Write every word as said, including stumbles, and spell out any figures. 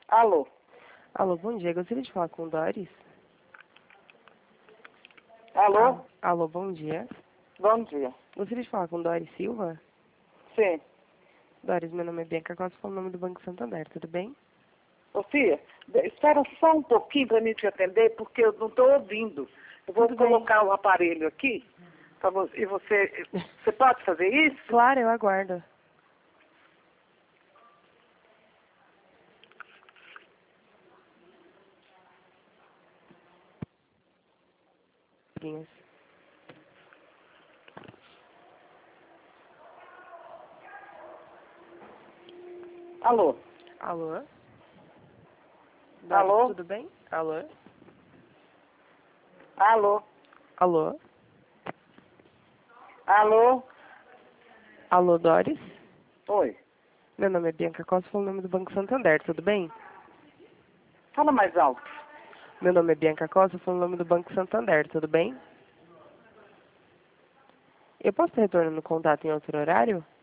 Alô? Alô, bom dia. Gostaria de falar com o Doris? Alô? Ah, alô, bom dia. Bom dia. Gostaria de falar com Doris Silva? Sim. Doris, meu nome é Bianca Costa, falo o nome do Banco Santander, tudo bem? Sofia, de- espera só um pouquinho para mim te atender, porque eu não estou ouvindo. Eu vou Tudo bem. colocar o aparelho aqui, pra vo- e você... Você pode fazer isso? Claro, eu aguardo. Amiguinhas. Alô? Alô? Doris, Alô? tudo bem? Alô? Alô? Alô? Alô? Alô, Doris? Oi. Meu nome é Bianca Costa, falo o nome do Banco Santander, tudo bem? Fala mais alto. Meu nome é Bianca Costa, falo o nome do Banco Santander, tudo bem? Eu posso ter retorno no contato em outro horário?